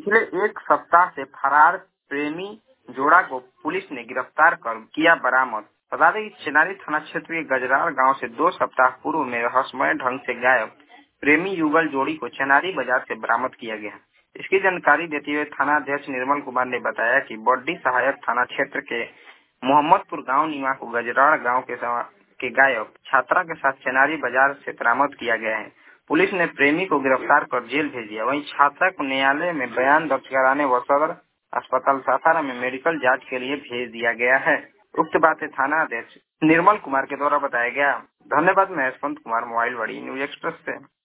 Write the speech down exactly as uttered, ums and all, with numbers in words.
पिछले एक सप्ताह से फरार प्रेमी जोड़ा को पुलिस ने गिरफ्तार कर किया बरामद। बता दें कि चेनारी थाना क्षेत्र के गजरार गांव से दो सप्ताह पूर्व में रहस्यमय ढंग से गायब प्रेमी युगल जोड़ी को चेनारी बाजार से बरामद किया गया। इसकी जानकारी देते हुए थाना अध्यक्ष निर्मल कुमार ने बताया कि बड्डी सहायक थाना क्षेत्र के मोहम्मदपुर गांव निवासी को गजरार गांव के, के गायब छात्रा के साथ चेनारी बाजार से बरामद किया गया है। पुलिस ने प्रेमी को गिरफ्तार कर जेल भेज दिया। वहीं छात्रा को न्यायालय में बयान दर्ज कराने व सदर अस्पताल सासाराम में मेडिकल जांच के लिए भेज दिया गया है। उक्त बातें थाना अध्यक्ष निर्मल कुमार के द्वारा बताया गया। धन्यवाद। मैं यशवंत कुमार, मोबाइल बड़ी न्यूज एक्सप्रेस से।